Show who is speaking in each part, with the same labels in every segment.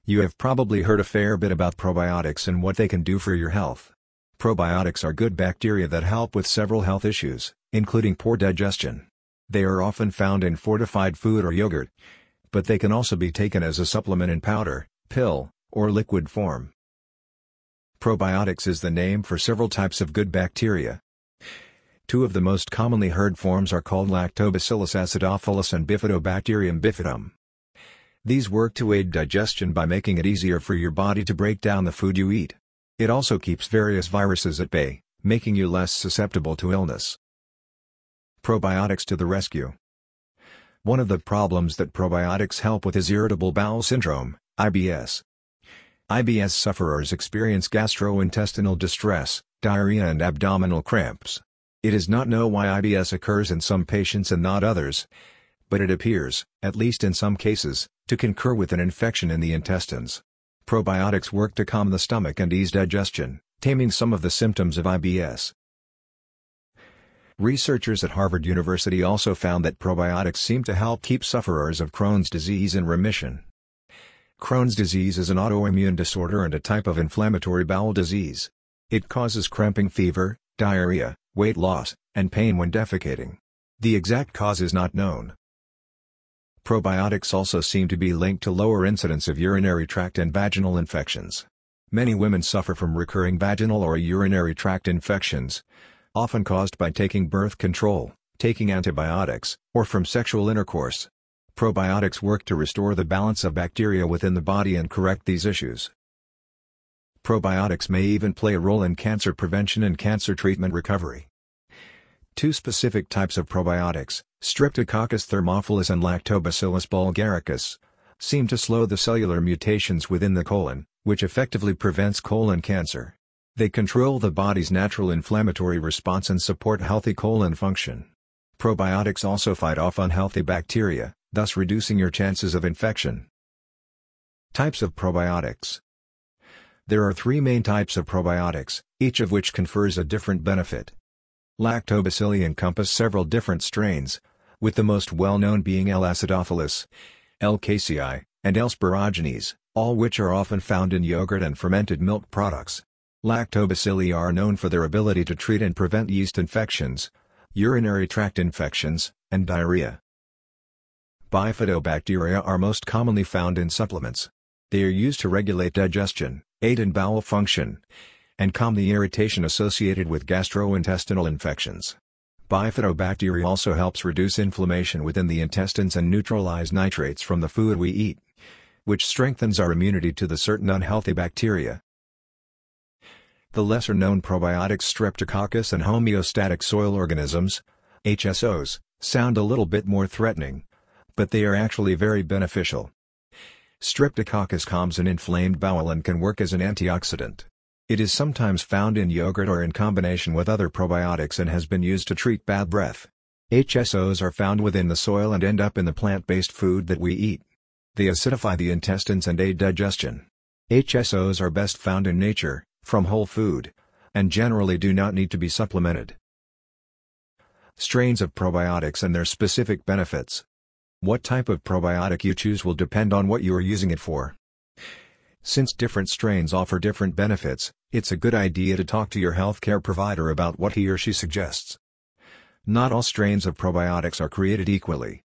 Speaker 1: You have probably heard a fair bit about probiotics and what they can do for your health. Probiotics are good bacteria that help with several health issues, including poor digestion. They are often found in fortified food or yogurt, but they can also be taken as a supplement in powder, pill, or liquid form. Probiotics is the name for several types of good bacteria. Two of the most commonly heard forms are called Lactobacillus acidophilus and Bifidobacterium bifidum. These work to aid digestion by making it easier for your body to break down the food you eat. It also keeps various viruses at bay, making you less susceptible to illness. Probiotics to the rescue. One of the problems that probiotics help with is irritable bowel syndrome, IBS. IBS sufferers experience gastrointestinal distress, diarrhea and abdominal cramps. It is not known why IBS occurs in some patients and not others, but it appears, at least in some cases, to concur with an infection in the intestines. Probiotics work to calm the stomach and ease digestion, taming some of the symptoms of IBS. Researchers at Harvard University also found that probiotics seem to help keep sufferers of Crohn's disease in remission. Crohn's disease is an autoimmune disorder and a type of inflammatory bowel disease. It causes cramping fever, diarrhea, weight loss, and pain when defecating. The exact cause is not known. Probiotics also seem to be linked to lower incidence of urinary tract and vaginal infections. Many women suffer from recurring vaginal or urinary tract infections, often caused by taking birth control, taking antibiotics, or from sexual intercourse. Probiotics work to restore the balance of bacteria within the body and correct these issues. Probiotics may even play a role in cancer prevention and cancer treatment recovery. Two specific types of probiotics, Streptococcus thermophilus and Lactobacillus bulgaricus, seem to slow the cellular mutations within the colon, which effectively prevents colon cancer. They control the body's natural inflammatory response and support healthy colon function. Probiotics also fight off unhealthy bacteria, thus reducing your chances of infection. Types of probiotics. There are three main types of probiotics, each of which confers a different benefit. Lactobacilli encompass several different strains, with the most well-known being L. acidophilus, L. casei, and L. sporogenes, all which are often found in yogurt and fermented milk products. Lactobacilli are known for their ability to treat and prevent yeast infections, urinary tract infections, and diarrhea. Bifidobacteria are most commonly found in supplements. They are used to regulate digestion, aid in bowel function, and calm the irritation associated with gastrointestinal infections. Bifidobacteria also helps reduce inflammation within the intestines and neutralize nitrates from the food we eat, which strengthens our immunity to the certain unhealthy bacteria. The lesser-known probiotics Streptococcus and homeostatic soil organisms, HSOs, sound a little bit more threatening, but they are actually very beneficial. Streptococcus calms an inflamed bowel and can work as an antioxidant. It is sometimes found in yogurt or in combination with other probiotics and has been used to treat bad breath. HSOs are found within the soil and end up in the plant-based food that we eat. They acidify the intestines and aid digestion. HSOs are best found in nature, from whole food, and generally do not need to be supplemented. Strains of probiotics and their specific benefits. What type of probiotic you choose will depend on what you are using it for. Since different strains offer different benefits, it's a good idea to talk to your healthcare provider about what he or she suggests. Not all strains of probiotics are created equally.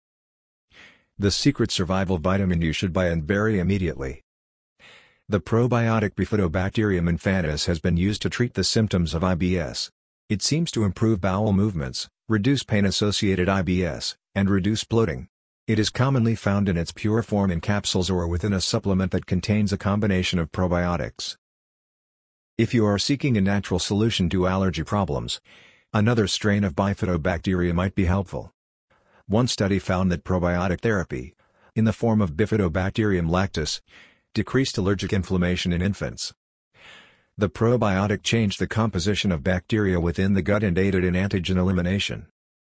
Speaker 1: The secret survival vitamin you should buy and bury immediately. The probiotic Bifidobacterium infantis has been used to treat the symptoms of IBS. It seems to improve bowel movements, reduce pain-associated IBS, and reduce bloating. It is commonly found in its pure form in capsules or within a supplement that contains a combination of probiotics. If you are seeking a natural solution to allergy problems, another strain of Bifidobacteria might be helpful. One study found that probiotic therapy, in the form of Bifidobacterium lactis, decreased allergic inflammation in infants. The probiotic changed the composition of bacteria within the gut and aided in antigen elimination.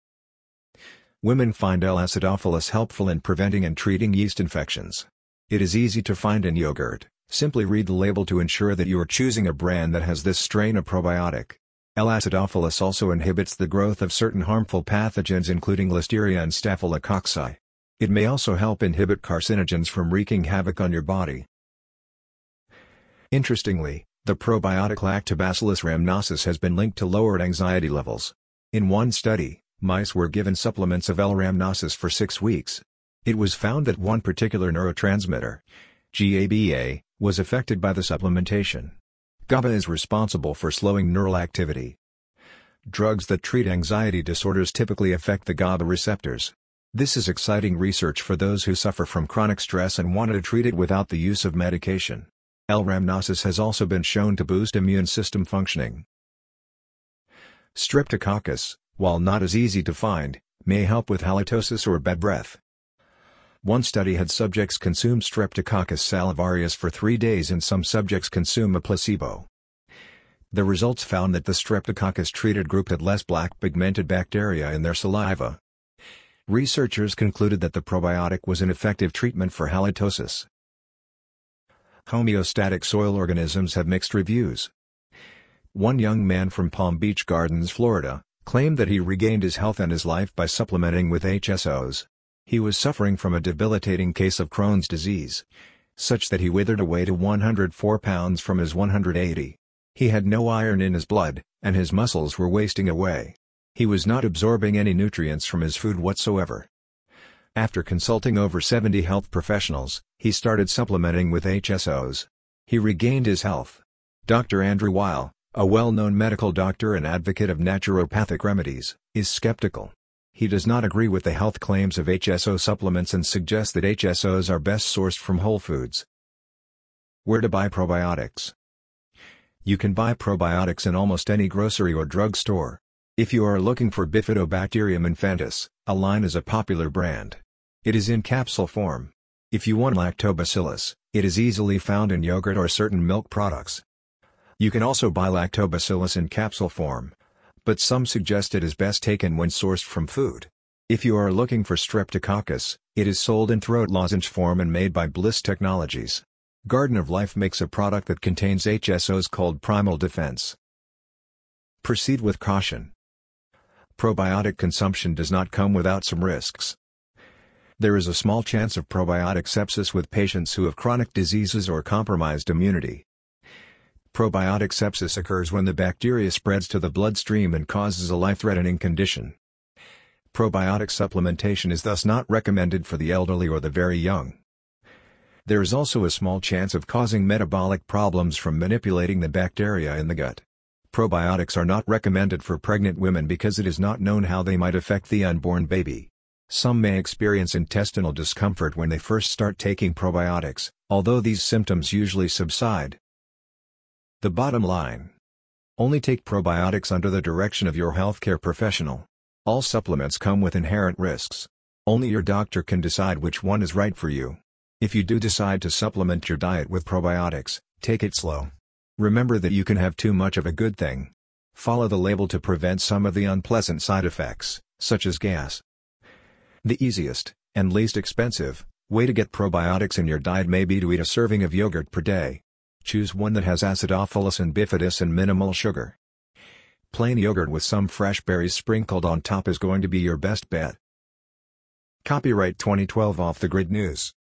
Speaker 1: Women find L. acidophilus helpful in preventing and treating yeast infections. It is easy to find in yogurt. Simply read the label to ensure that you are choosing a brand that has this strain of probiotic. L. acidophilus also inhibits the growth of certain harmful pathogens including Listeria and Staphylococci. It may also help inhibit carcinogens from wreaking havoc on your body. Interestingly, the probiotic Lactobacillus rhamnosus has been linked to lowered anxiety levels. In one study, mice were given supplements of L. rhamnosus for 6 weeks. It was found that one particular neurotransmitter, GABA, was affected by the supplementation. GABA is responsible for slowing neural activity. Drugs that treat anxiety disorders typically affect the GABA receptors. This is exciting research for those who suffer from chronic stress and want to treat it without the use of medication. L. rhamnosus has also been shown to boost immune system functioning. Streptococcus, while not as easy to find, may help with halitosis or bad breath. One study had subjects consume Streptococcus salivarius for 3 days and some subjects consume a placebo. The results found that the Streptococcus-treated group had less black pigmented bacteria in their saliva. Researchers concluded that the probiotic was an effective treatment for halitosis. Homeostatic soil organisms have mixed reviews. One young man from Palm Beach Gardens, Florida, claimed that he regained his health and his life by supplementing with HSOs. He was suffering from a debilitating case of Crohn's disease, such that he withered away to 104 pounds from his 180. He had no iron in his blood, and his muscles were wasting away. He was not absorbing any nutrients from his food whatsoever. After consulting over 70 health professionals, he started supplementing with HSOs. He regained his health. Dr. Andrew Weil, a well-known medical doctor and advocate of naturopathic remedies, is skeptical. He does not agree with the health claims of HSO supplements and suggests that HSOs are best sourced from whole foods. Where to buy probiotics? You can buy probiotics in almost any grocery or drug store. If you are looking for Bifidobacterium infantis, Align is a popular brand. It is in capsule form. If you want Lactobacillus, it is easily found in yogurt or certain milk products. You can also buy Lactobacillus in capsule form, but some suggest it is best taken when sourced from food. If you are looking for Streptococcus, it is sold in throat lozenge form and made by Bliss Technologies. Garden of Life makes a product that contains HSOs called Primal Defense. Proceed with caution. Probiotic consumption does not come without some risks. There is a small chance of probiotic sepsis with patients who have chronic diseases or compromised immunity. Probiotic sepsis occurs when the bacteria spreads to the bloodstream and causes a life-threatening condition. Probiotic supplementation is thus not recommended for the elderly or the very young. There is also a small chance of causing metabolic problems from manipulating the bacteria in the gut. Probiotics are not recommended for pregnant women because it is not known how they might affect the unborn baby. Some may experience intestinal discomfort when they first start taking probiotics, although these symptoms usually subside. The bottom line: only take probiotics under the direction of your healthcare professional. All supplements come with inherent risks. Only your doctor can decide which one is right for you. If you do decide to supplement your diet with probiotics, take it slow. Remember that you can have too much of a good thing. Follow the label to prevent some of the unpleasant side effects, such as gas. The easiest, and least expensive, way to get probiotics in your diet may be to eat a serving of yogurt per day. Choose one that has acidophilus and bifidus and minimal sugar. Plain yogurt with some fresh berries sprinkled on top is going to be your best bet. Copyright 2012 Off the Grid News.